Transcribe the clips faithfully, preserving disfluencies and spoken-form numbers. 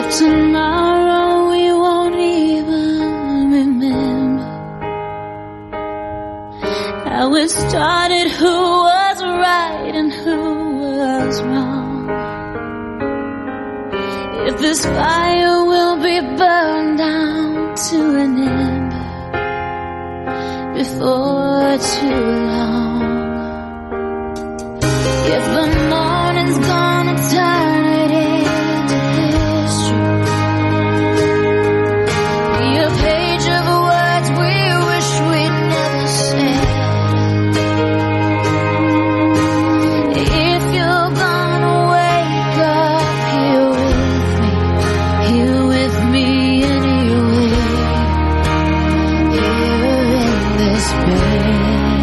Tomorrow we won't even remember how it started, who was right and who was wrong. If this fire will be burned down to an ember before too long. If the morning's gonna turn it into history, be a page of words we wish we'd never said. If you're gonna wake up here with me, here with me anyway, here in this bed.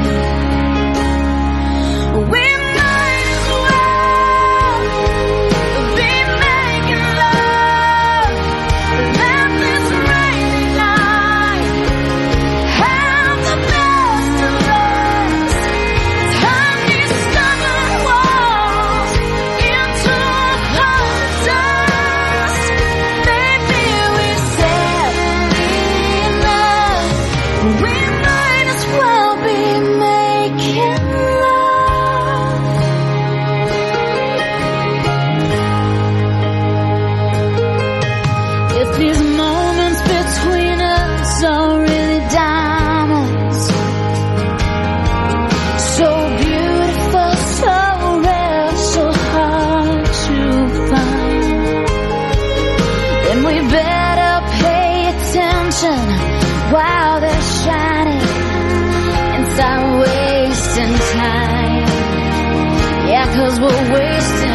While they're shining and start wasting time. Yeah, 'cause we're wasting